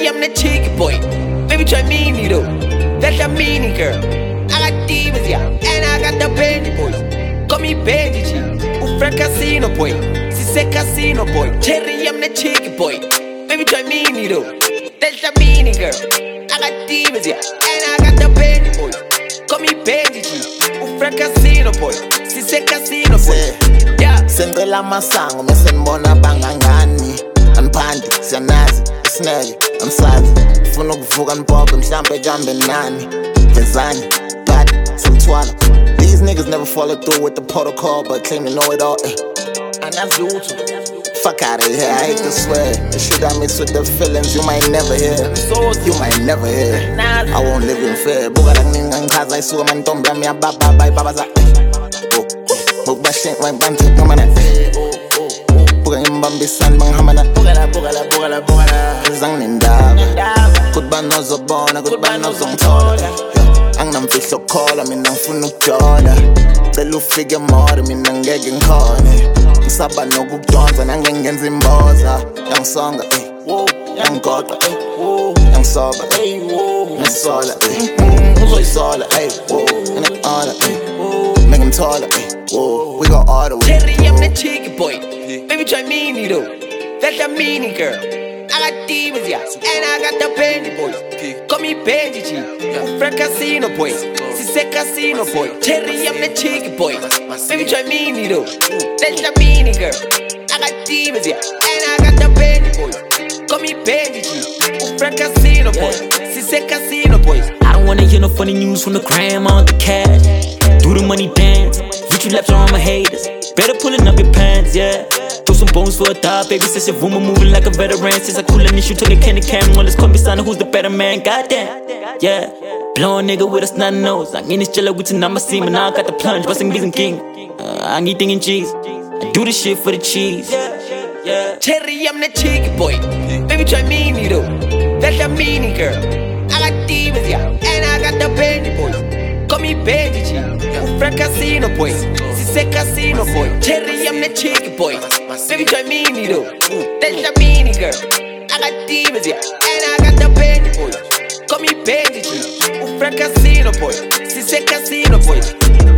I'm the cheeky boy. Baby, try me, though. That's a meanie girl. I got divas, yeah, and I got the Benji boys. Call me Benji G. Ufra casino boy. Si say casino boy. Cherry, I'm the cheeky boy. Baby, try me, though. That's a meanie girl. I got divas, yeah, and I got the Benji boys. Call me Benji G. Ufra casino boy. Si say casino boy. Yeah. Sendela masango, mesenbona bangangani. Anpandi, siyanazi, snelly, amsazi. Funa ukuvuka nibophe mhlambe jambe nani. Vezani, bad, simthwala. These niggas never follow through with the protocol, but claim to know it all. And that's you too. Fuck out of here, I hate to swear. The shit I mix with the feelings you might never hear. You might never hear. I won't live in fear. Bugara ninga nkaza isuka mantombi yami yababa bayibabaza. Bugba shank my bantu kamana. Buga ngimbambisana bangihamana. Bugala Zangindaba. Goodbye nozobona, goodbye nozongithola. Anginamfihlo khola, mina ngifuna ukujola. Cela ufike more, mina ngeke ngikhone. Ngisaba nokukudonsa, nange ngenza imboza. Yangisonga, yangigoqa, yangisoba, ngisola, uzoyisola, ngineqala, make him taller, we go all the way. Cherry, I'm the cheeky boy. Baby, try me, though. That's a meanie girl. I got divas, yeah, and I got the Benji boys. Call me Benji G. Ufra casino boy. Si say casino boy. Cherry, I'm the cheeky boy. Baby, try me, though. That's a meanie girl. I got divas, yeah, and I got the Benji boys. Call me Benji G. Ufra casino boy. Si say casino boys. I don't wanna hear no funny news from the grandma or the cash. Do the money dance. YouTube laps on my haters. Better pulling up your pants, yeah. Throw some bones for a thought, baby. Says your woman moving like a veteran. Since I cool an issue, took a candy can. Well, let's come be signing who's the better man. Goddamn, yeah. Blowing nigga with a snot nose. I ain't this chiller with an I'm a seam, and now I got the plunge. Busting bees and king. I ain't thinking cheese. I do this shit for the cheese. Yeah. Cherry, I'm the cheeky boy. Baby, try me, though. That's a meanie girl. I got divas, yeah, and I got the Benji boys. Call me Benji G. Ufra casino boy. Si say casino boy. Cherry, I'm the cheeky boy. Baby, try me, though. That's a meanie girl. I got divas, yeah, and I got the Benji boys. Call me Benji G. Ufra casino boy. Si say casino boy.